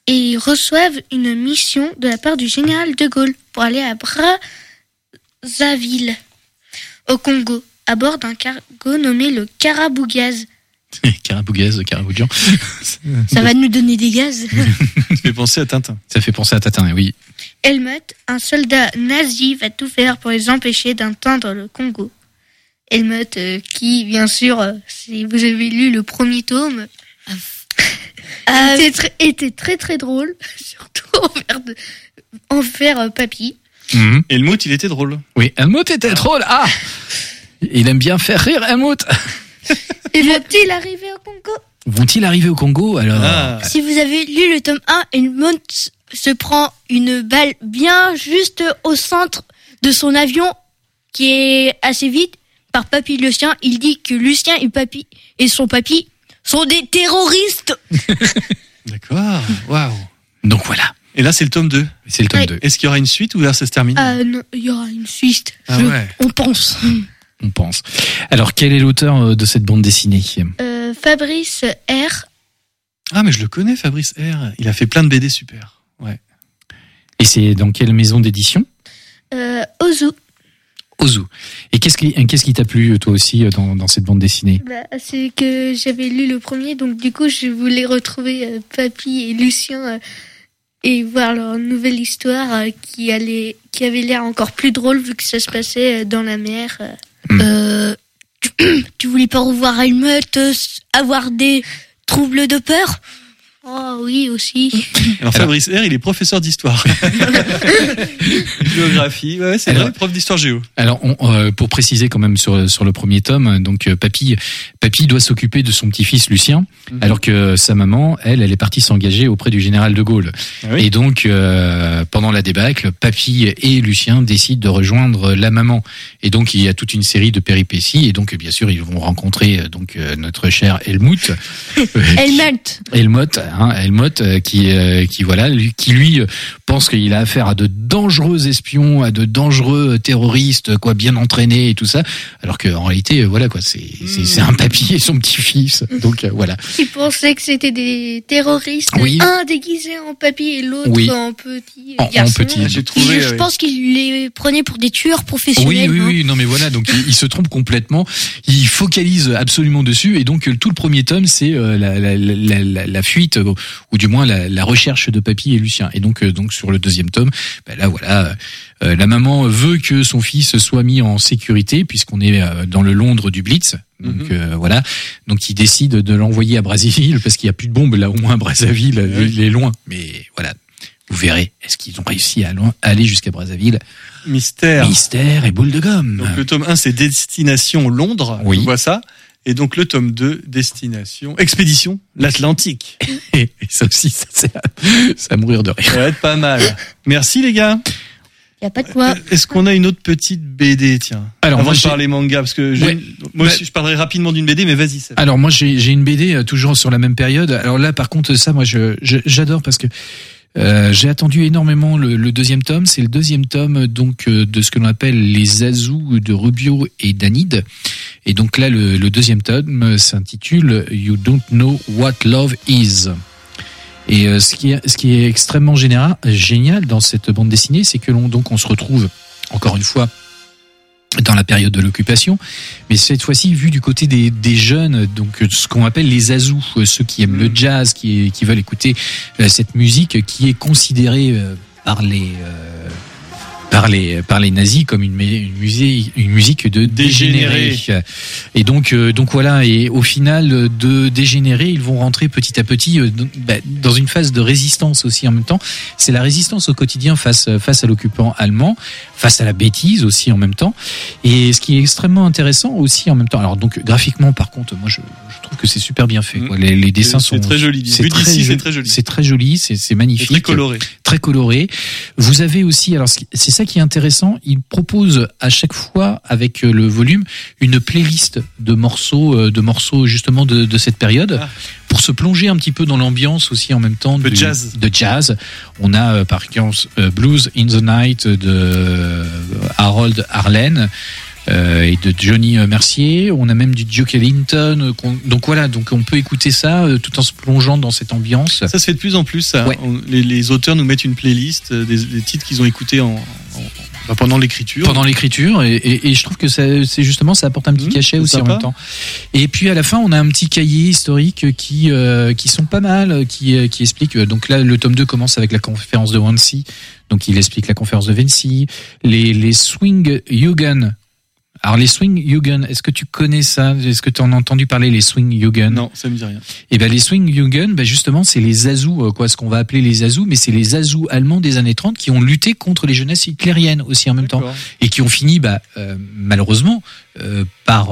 et ils reçoivent une mission de la part du général de Gaulle pour aller à Brazzaville, au Congo, à bord d'un cargo nommé le Karabougaz. Karabougaz, Karaboudjan. Ça va nous donner des gaz. Ça fait penser à Tintin. Ça fait penser à Tatin, oui. Helmut, un soldat nazi, va tout faire pour les empêcher d'atteindre le Congo. Helmut, qui, bien sûr, si vous avez lu le premier tome, était très très drôle, surtout envers Papy. Mhm. Helmut, il était drôle. Oui, Helmut était drôle. Ah, il aime bien faire rire, Helmut. Et va-t-il arriver au Congo ? Vont-ils arriver au Congo alors? Si vous avez lu le tome 1, Helmut se prend une balle bien juste au centre de son avion qui est assez vite par Papy Lucien. Il dit que Lucien et Papy et son papy sont des terroristes. D'accord. Waouh. Donc voilà. Et là, c'est le tome 2. C'est le tome Oui. 2. Est-ce qu'il y aura une suite ou là, ça se termine? Non, il y aura une suite. Ah ouais. On pense. On pense. Alors, quel est l'auteur de cette bande dessinée? Fabrice R. Ah, mais je le connais, Fabrice R. Il a fait plein de BD super. Ouais. Et c'est dans quelle maison d'édition? Ozu. Ozu. Et qu'est-ce qui t'a plu, toi aussi, dans cette bande dessinée? C'est que j'avais lu le premier, donc du coup, je voulais retrouver Papy et Lucien et voir leur nouvelle histoire qui avait l'air encore plus drôle vu que ça se passait dans la mer. Tu voulais pas revoir Helmut avoir des troubles de peur? Oh oui, aussi. Alors, Fabrice R, il est professeur d'histoire. Géographie, ouais, c'est vrai, prof d'histoire géo. Alors, pour préciser quand même sur le premier tome, donc Papy doit s'occuper de son petit-fils Lucien, alors que sa maman, elle est partie s'engager auprès du général de Gaulle. Ah oui. Et donc, pendant la débâcle, Papy et Lucien décident de rejoindre la maman. Et donc, il y a toute une série de péripéties. Et donc, bien sûr, ils vont rencontrer notre cher Helmut. Helmut, qui lui pense qu'il a affaire à de dangereux espions, à de dangereux terroristes, quoi, bien entraînés et tout ça, alors qu'en réalité, voilà quoi, c'est un papy et son petit-fils. Donc voilà. Ils pensaient que c'était des terroristes, Oui. un déguisé en papy et l'autre Oui. en petit En garçon. petit. J'ai trouvé. Je pense qu'ils les prenaient pour des tueurs professionnels. Oui, non mais voilà, donc il se trompe complètement, il focalise absolument dessus, et donc tout le premier tome c'est la fuite, ou du moins la recherche de Papy et Lucien. Et donc sur le deuxième tome, là voilà, la maman veut que son fils soit mis en sécurité puisqu'on est dans le Londres du Blitz. Donc voilà, donc il décide de l'envoyer à Brazzaville parce qu'il y a plus de bombes là, au moins à Brazzaville, il est loin. Mais voilà, vous verrez, est-ce qu'ils ont réussi à aller jusqu'à Brazzaville? Mystère. Et boule de gomme. Donc le tome 1, c'est Destination Londres. Oui. On voit ça. Et donc le tome 2, Destination Expédition l'Atlantique. Et ça aussi, c'est à mourir de rire. Ça va être pas mal. Merci les gars. Y a pas de quoi. Est-ce qu'on a une autre petite BD, tiens? Alors, avant moi, de parler manga, parce que moi aussi je parlerai rapidement d'une BD, mais vas-y. Seb. Alors moi j'ai une BD toujours sur la même période. Alors là par contre ça moi j'adore parce que j'ai attendu énormément le deuxième tome. C'est le deuxième tome donc de ce que l'on appelle les Azous de Rubio et Danide. Et donc là le deuxième tome s'intitule You Don't Know What Love Is. Et ce qui est extrêmement génial dans cette bande dessinée, c'est que on se retrouve encore une fois dans la période de l'occupation, mais cette fois-ci vu du côté des jeunes, donc ce qu'on appelle les Azous, ceux qui aiment le jazz, qui veulent écouter cette musique qui est considérée par les nazis comme une musique de dégénérés. Et donc voilà, et au final de dégénérés, ils vont rentrer petit à petit dans une phase de résistance aussi en même temps. C'est la résistance au quotidien face à l'occupant allemand, face à la bêtise aussi en même temps. Et ce qui est extrêmement intéressant aussi en même temps. Alors donc graphiquement par contre, moi je trouve que c'est super bien fait. Quoi. Les dessins sont très jolis. Vu d'ici, c'est très joli. C'est très joli, c'est magnifique. Très coloré. Très coloré. Vous avez aussi, alors c'est ça qui est intéressant, il propose à chaque fois avec le volume une playlist de morceaux justement de cette période pour se plonger un petit peu dans l'ambiance aussi en même temps de jazz. On a par exemple Blues in the Night de Harold Arlen. et de Johnny Mercier. On a même du Duke Ellington. Donc voilà, donc on peut écouter ça tout en se plongeant dans cette ambiance. Ça se fait de plus en plus. Ça. Ouais. Les auteurs nous mettent une playlist des titres qu'ils ont écoutés pendant l'écriture. Pendant l'écriture, et je trouve que c'est justement, ça apporte un petit cachet aussi sympa. en même temps. Et puis à la fin, on a un petit cahier historique qui sont pas mal, qui explique. Donc là, le tome 2 commence avec la conférence de Wannsee. Donc il explique la conférence de Wannsee, les Swing Jugend. Alors les Swing Jugend, est-ce que tu connais ça? Est-ce que tu en as entendu parler, les Swing Jugend? Non, ça me dit rien. Et ben les Swing Jugend, justement, c'est les Azous, ce qu'on va appeler les Azous, mais c'est les Azous allemands des années 30 qui ont lutté contre les jeunesses hitlériennes aussi en même temps, et qui ont fini malheureusement par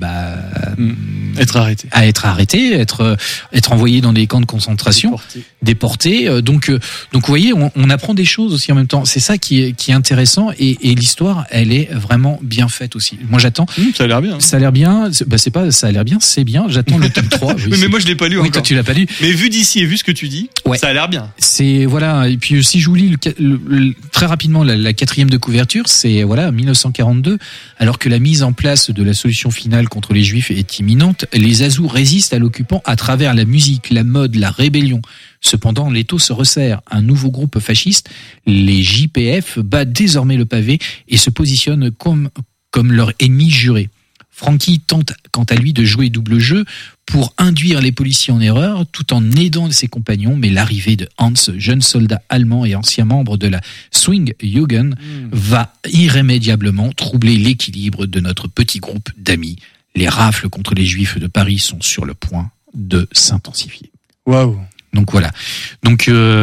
être arrêtés, être envoyés dans des camps de concentration, déportés. Donc vous voyez, on apprend des choses aussi en même temps. C'est ça qui est intéressant, et l'histoire, elle est vraiment bien faite aussi. Moi, j'attends. Ça a l'air bien. Ça a l'air bien. C'est pas ça a l'air bien, c'est bien. J'attends le tome 3. Oui, mais moi je l'ai pas lu encore. Toi tu l'as pas lu. Mais vu d'ici et vu ce que tu dis, ça a l'air bien. C'est voilà, et puis si je vous lis très rapidement la quatrième de couverture, c'est 1942, alors que la mise en place de la solution finale contre les Juifs est imminente, les Azous résistent à l'occupant à travers la musique, la mode, la rébellion. Cependant, l'étau se resserre. Un nouveau groupe fasciste, les JPF, bat désormais le pavé et se positionne comme leur ennemi juré. Frankie tente quant à lui de jouer double jeu pour induire les policiers en erreur tout en aidant ses compagnons, mais l'arrivée de Hans, jeune soldat allemand et ancien membre de la Swing Jugend, va irrémédiablement troubler l'équilibre de notre petit groupe d'amis. Les rafles contre les Juifs de Paris sont sur le point de s'intensifier. Waouh! Donc voilà. Donc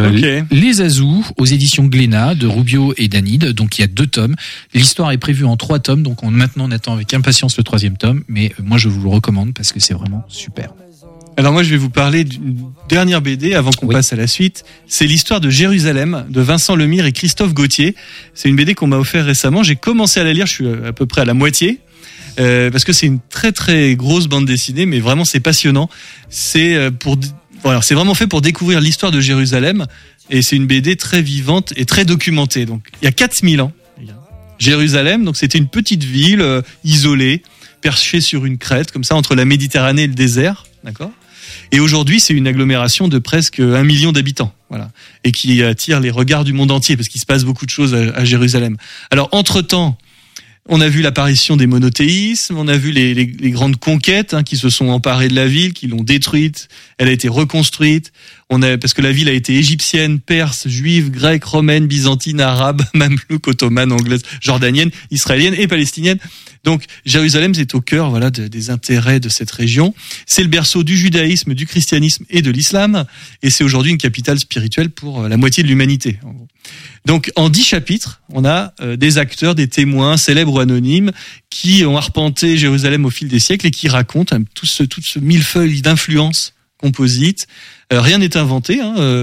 les Azous aux éditions Glénat de Rubio et Danide. Donc il y a 2 tomes. L'histoire est prévue en 3 tomes. Donc maintenant on attend avec impatience le 3e tome. Mais moi je vous le recommande parce que c'est vraiment super. Alors moi je vais vous parler d'une dernière BD avant qu'on passe à la suite. C'est l'histoire de Jérusalem de Vincent Lemire et Christophe Gauthier. C'est une BD qu'on m'a offert récemment. J'ai commencé à la lire. Je suis à peu près à la moitié. Parce que c'est une très très grosse bande dessinée, mais vraiment c'est passionnant. C'est vraiment fait pour découvrir l'histoire de Jérusalem, et c'est une BD très vivante et très documentée. Donc, il y a 4000 ans, Jérusalem, donc c'était une petite ville isolée, perchée sur une crête, comme ça, entre la Méditerranée et le désert, d'accord ? Et aujourd'hui, c'est une agglomération de presque 1 million d'habitants, voilà, et qui attire les regards du monde entier, parce qu'il se passe beaucoup de choses à Jérusalem. Alors, entre-temps, on a vu l'apparition des monothéismes, on a vu les grandes conquêtes qui se sont emparées de la ville, qui l'ont détruite. Elle a été reconstruite. Parce que la ville a été égyptienne, perse, juive, grecque, romaine, byzantine, arabe, mamelouk, ottomane, anglaise, jordanienne, israélienne et palestinienne. Donc Jérusalem, c'est au cœur des intérêts de cette région. C'est le berceau du judaïsme, du christianisme et de l'islam, et c'est aujourd'hui une capitale spirituelle pour la moitié de l'humanité. En gros. Donc en 10 chapitres, on a des acteurs, des témoins, célèbres ou anonymes, qui ont arpenté Jérusalem au fil des siècles et qui racontent tout ce millefeuille d'influences composites. Rien n'est inventé,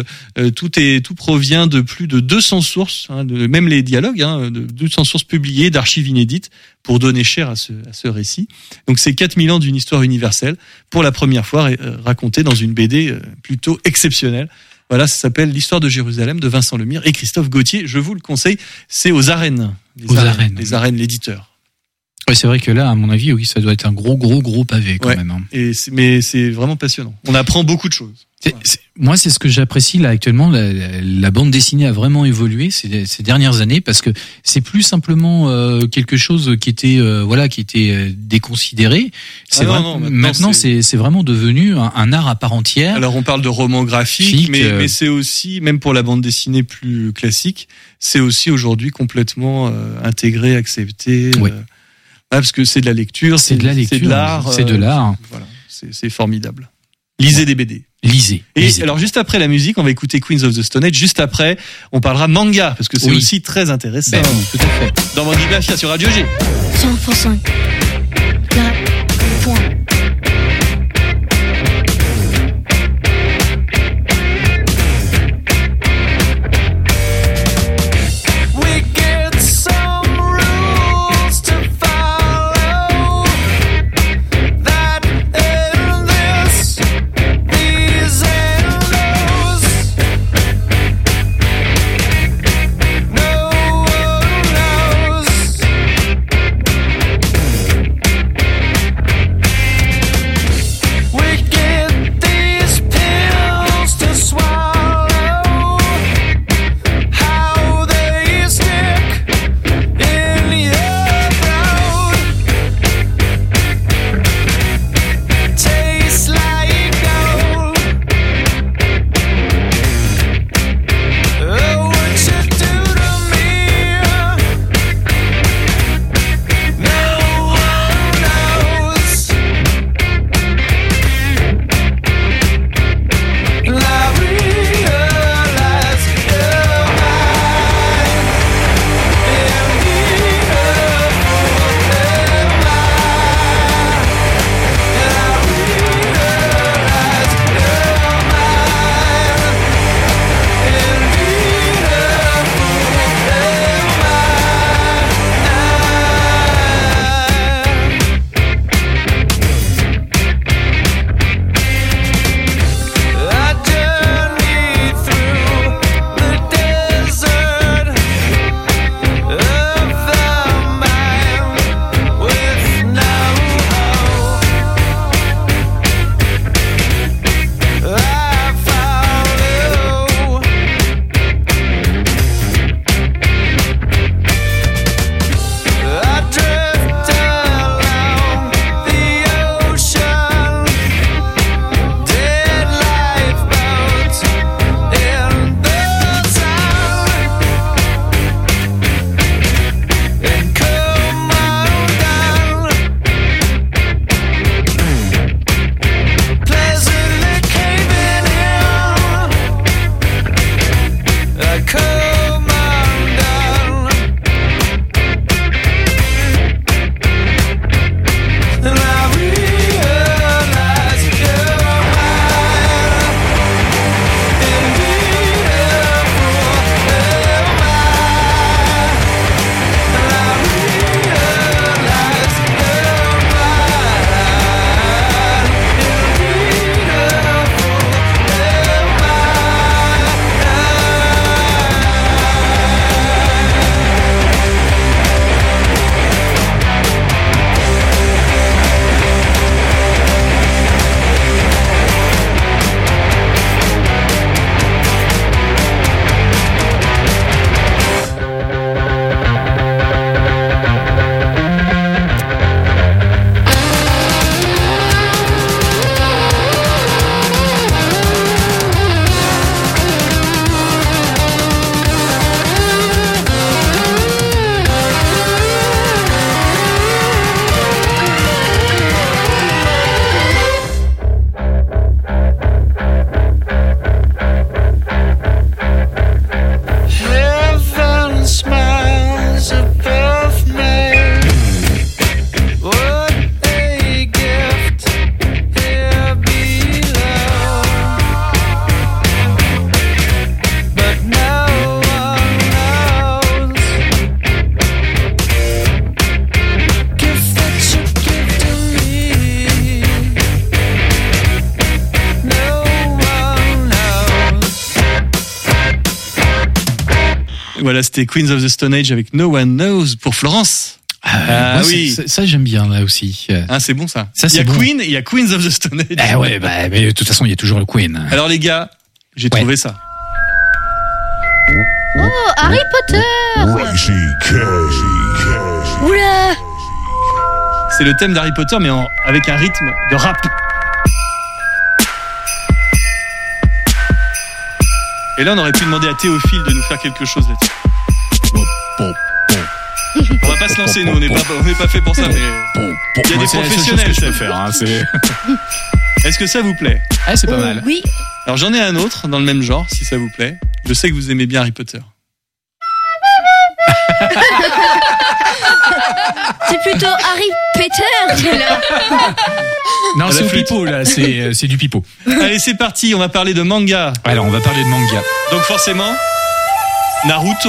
tout provient de plus de 200 sources, même les dialogues, de 200 sources publiées, d'archives inédites, pour donner chair à ce récit. Donc c'est 4000 ans d'une histoire universelle, pour la première fois racontée dans une BD plutôt exceptionnelle. Voilà, ça s'appelle l'histoire de Jérusalem de Vincent Lemire et Christophe Gauthier. Je vous le conseille, c'est aux Arènes. Les Arènes, l'éditeur. Ouais, c'est vrai que là, à mon avis, oui, ça doit être un gros pavé quand même. Mais c'est vraiment passionnant. On apprend beaucoup de choses. Moi, c'est ce que j'apprécie là actuellement. La bande dessinée a vraiment évolué ces dernières années, parce que c'est plus simplement quelque chose qui était déconsidéré. Maintenant, c'est vraiment devenu un art à part entière. Alors, on parle de romans graphiques, mais c'est aussi, même pour la bande dessinée plus classique, c'est aussi aujourd'hui complètement intégré, accepté. Parce que c'est de la lecture, c'est de l'art. C'est de l'art. Voilà, c'est formidable. Lisez des BD. Lisez. Alors juste après la musique, on va écouter Queens of the Stone Age. Juste après, on parlera manga, parce que c'est aussi très intéressant. Tout à fait. Dans Mandy Mafia sur Radio G. 100%. Point. Voilà, c'était Queens of the Stone Age avec No One Knows pour Florence. Moi, ça j'aime bien là aussi. Ah, c'est bon ça. Ça, il y c'est a bon. Queen et il y a Queens of the Stone Age. Ah ouais, bah, mais de toute façon, il y a toujours le Queen. Alors les gars, j'ai trouvé ça. Oh, Harry Potter. Oula. C'est le thème d'Harry Potter, mais avec un rythme de rap. Et là, on aurait pu demander à Théophile de nous faire quelque chose là-dessus. On va pas se lancer, nous, on n'est pas fait pour ça, mais il y a des professionnels. Que je peux faire, hein, c'est... Est-ce que ça vous plaît? Ah, c'est pas mal. Oui. Alors j'en ai un autre dans le même genre, si ça vous plaît. Je sais que vous aimez bien Harry Potter. C'est plutôt Harry Potter là. Non, À c'est la au flûte. pipeau là, c'est du pipeau. Allez, c'est parti, on va parler de manga. Alors, on va parler de manga. Donc forcément, Naruto.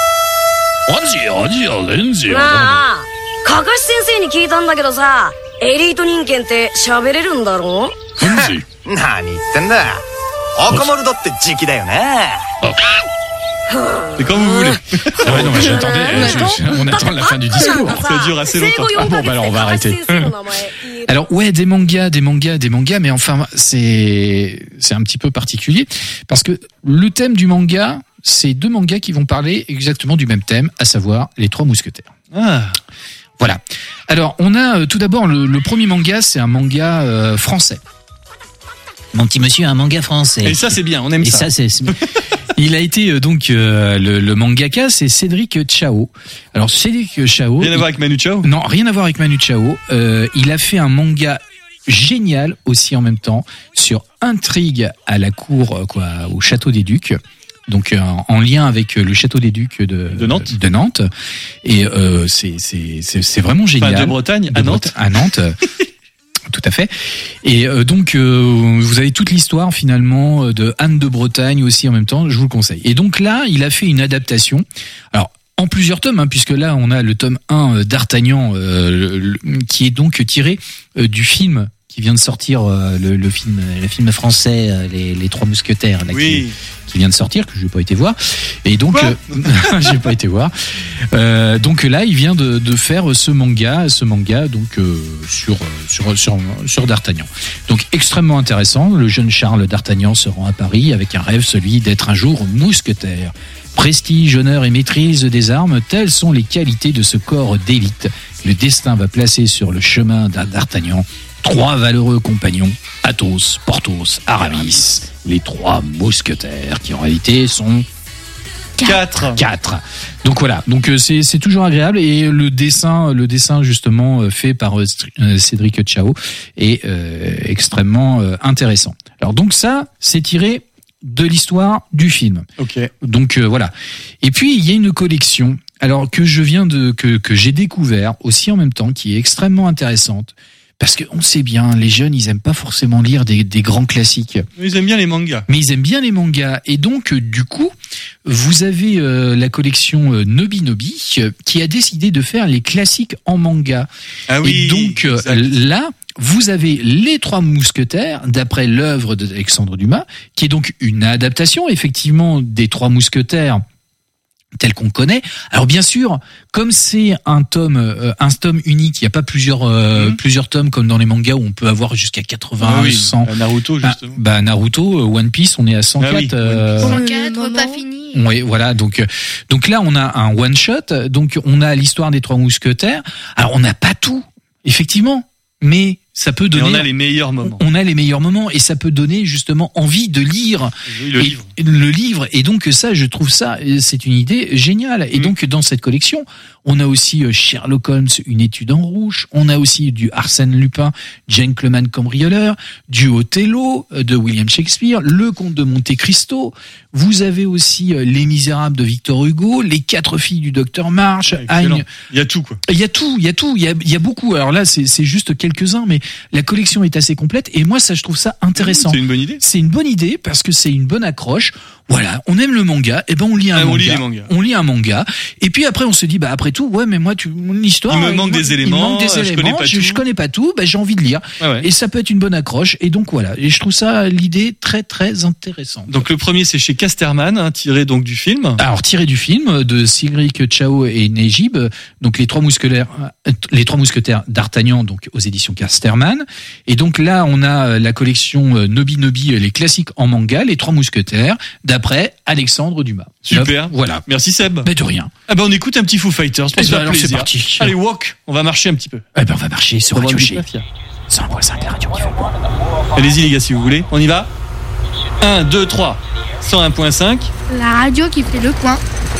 なあ、かかし先生に聞いたんだけどさ、エリート人間って喋れるんだろ？ 何言ってんだ。赤丸だって時期だよね。 C'est quand vous voulez. Ah ouais, non, mais j'attendais, on attend la fin du discours. Ça dure assez longtemps. Ah bon, bah alors on va arrêter. Alors ouais, des mangas, mais enfin c'est un petit peu particulier parce que le thème du manga, c'est deux mangas qui vont parler exactement du même thème, à savoir les Trois Mousquetaires. Ah. Voilà. Alors on a tout d'abord le premier manga, c'est un manga français. Mon petit monsieur, un manga français. Et ça c'est bien, on aime Et ça. Il a été le mangaka, c'est Cédric Chao. Alors Cédric Chao. Rien à voir avec Manu Chao? Non, rien à voir avec Manu Chao. Il a fait un manga génial aussi en même temps sur intrigue à la cour, au château des Ducs. Donc en lien avec le château des Ducs de Nantes. Et c'est vraiment génial. Enfin, de Bretagne à Nantes. À Nantes. Tout à fait. Et donc vous avez toute l'histoire finalement de Anne de Bretagne aussi en même temps, je vous le conseille. Et donc là, il a fait une adaptation. Alors en plusieurs tomes, hein, puisque là on a le tome 1 d'Artagnan qui est donc tiré du film qui vient de sortir, le film français les Trois Mousquetaires là, oui. qui vient de sortir, que je n'ai pas été voir. Et donc j'ai pas été voir. Donc là, il vient de faire ce manga donc sur d'Artagnan. Donc extrêmement intéressant. Le jeune Charles d'Artagnan se rend à Paris avec un rêve, celui d'être un jour mousquetaire. Prestige, honneur et maîtrise des armes, telles sont les qualités de ce corps d'élite. Le destin va placer sur le chemin d'Artagnan 3 valeureux compagnons, Athos, Porthos, Aramis, les 3 mousquetaires, qui en réalité sont 4. Donc voilà, donc c'est toujours agréable et le dessin justement fait par Cédric Chao est extrêmement intéressant. Alors donc ça, c'est tiré de l'histoire du film. Ok. Donc voilà. Et puis il y a une collection, alors que j'ai découvert aussi en même temps, qui est extrêmement intéressante. Parce qu'on sait bien, les jeunes, ils aiment pas forcément lire des grands classiques. Ils aiment bien les mangas. Mais ils aiment bien les mangas. Et donc, du coup, vous avez la collection Nobi qui a décidé de faire les classiques en manga. Ah oui. Et donc, là, vous avez Les Trois Mousquetaires, d'après l'œuvre d'Alexandre Dumas, qui est donc une adaptation, effectivement, des Trois Mousquetaires tel qu'on connaît. Alors bien sûr, comme c'est un tome unique, il n'y a pas plusieurs tomes comme dans les mangas où on peut avoir jusqu'à 80, 100. Naruto justement. Naruto, One Piece, on est à 104. Ah oui, 104, pas fini. Oui, voilà. Donc là, on a un one shot. Donc on a l'histoire des Trois Mousquetaires. Alors on n'a pas tout, effectivement, mais ça peut donner. Et on a les meilleurs moments. On a les meilleurs moments et ça peut donner justement envie de lire le livre. Et donc ça, je trouve ça, c'est une idée géniale. Et donc dans cette collection, on a aussi Sherlock Holmes, une étude en rouge. On a aussi du Arsène Lupin, Gentleman cambrioleur, du Othello de William Shakespeare, Le Comte de Monte Cristo. Vous avez aussi Les Misérables de Victor Hugo, Les 4 filles du docteur March. Il y a tout quoi. Il y a tout. Il y a beaucoup. Alors là, c'est juste quelques-uns, mais la collection est assez complète et moi ça je trouve ça intéressant. C'est une bonne idée. C'est une bonne idée parce que c'est une bonne accroche. Voilà, on aime le manga, et ben on lit un manga. On lit les mangas. On lit un manga et puis après on se dit après tout ouais mais moi mon histoire il me manque des éléments, je connais pas tout, j'ai envie de lire. Et ça peut être une bonne accroche et donc voilà, et je trouve ça l'idée très très intéressante. Donc le premier c'est chez Casterman, tiré donc du film. Alors tiré du film de Sigrid Chao et Nejib, donc les trois mousquetaires d'Artagnan, donc aux éditions Casterman. Et donc là on a la collection Nobi les classiques en manga, les trois mousquetaires d'après Alexandre Dumas. Super. Voilà. Merci Seb. De rien. On écoute un petit Foo Fighters pour se faire plaisir. C'est parti. Allez, walk, on va marcher un petit peu. On va marcher sur Radio G. 100.5 la radio qui fait quoi. Allez-y les gars si vous voulez. On y va. 1, 2, 3. 101.5. La radio qui fait le coin.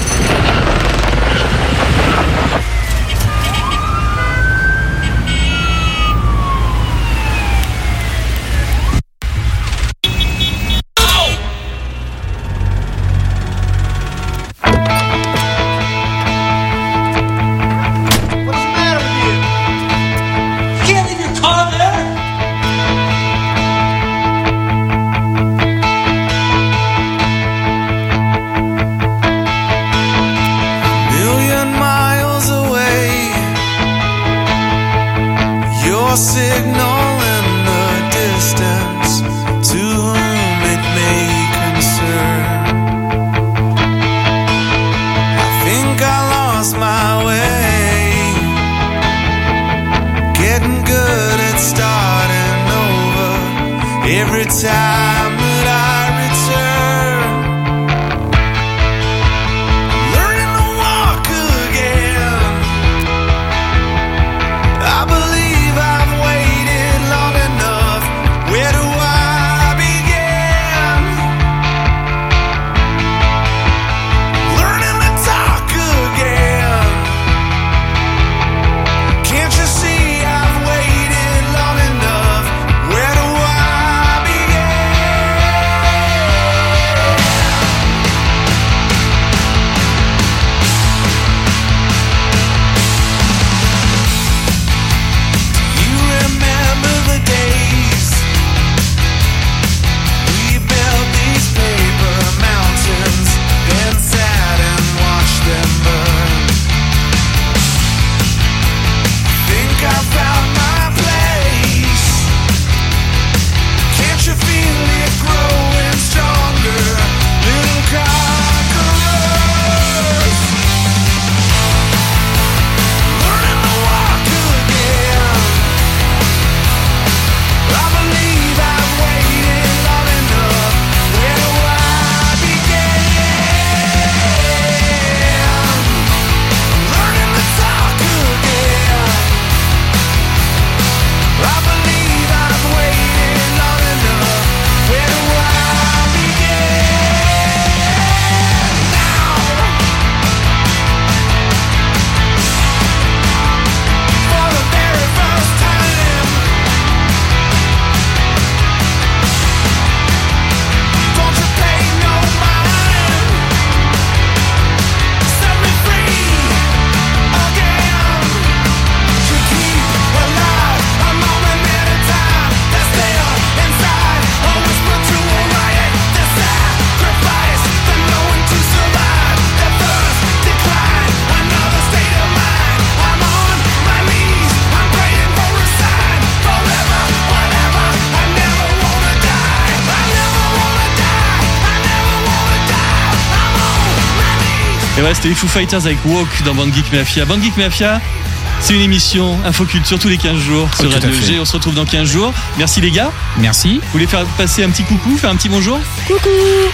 Et ouais, c'était les Foo Fighters avec Walk dans Band Geek Mafia. Band Geek Mafia, c'est une émission Infoculture tous les 15 jours sur Radio G. On se retrouve dans 15 jours. Merci les gars. Merci. Vous voulez faire passer un petit coucou, faire un petit bonjour? Coucou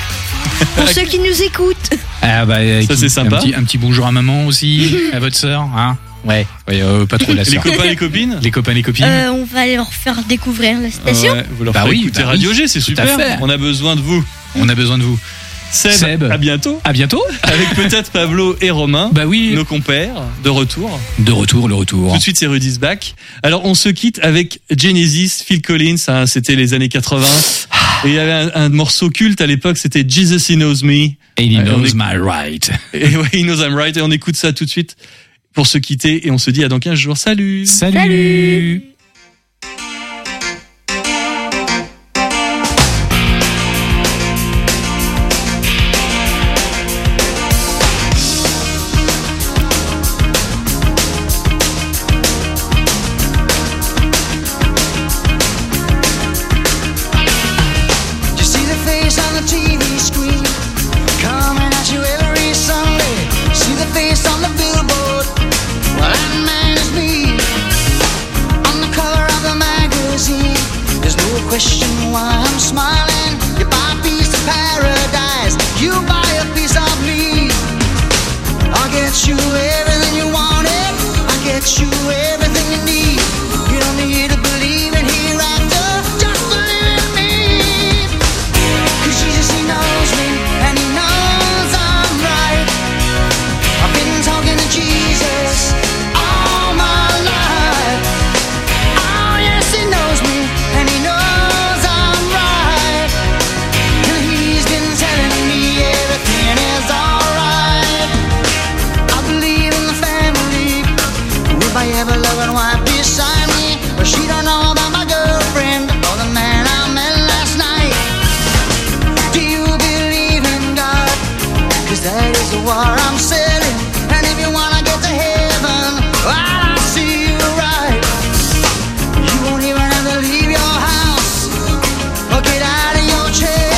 pour ceux qui nous écoutent. Ah bah, ça c'est sympa. Un petit bonjour à maman aussi, à votre sœur, hein. Ouais, pas trop la sœur. Les copains, les copines. Les copains, les copines. On va leur faire découvrir la station. Vous leur ferez écouter Radio G, c'est super. On a besoin de vous. On a besoin de vous. Seb, à bientôt. À bientôt. Avec peut-être Pablo et Romain. Bah oui. Nos compères, de retour. Le retour. Tout de suite, c'est Rudy's Back. Alors, on se quitte avec Genesis, Phil Collins, hein, c'était les années 80. Et il y avait un morceau culte à l'époque, c'était Jesus He Knows Me. And He Knows My Right. Et ouais, He Knows I'm Right. Et on écoute ça tout de suite pour se quitter. Et on se dit à dans 15 jours. Salut. Salut. question why I'm smiling. You buy a piece of paradise, you buy a piece of me. I'll get you everything you wanted, I'll get you everything you need.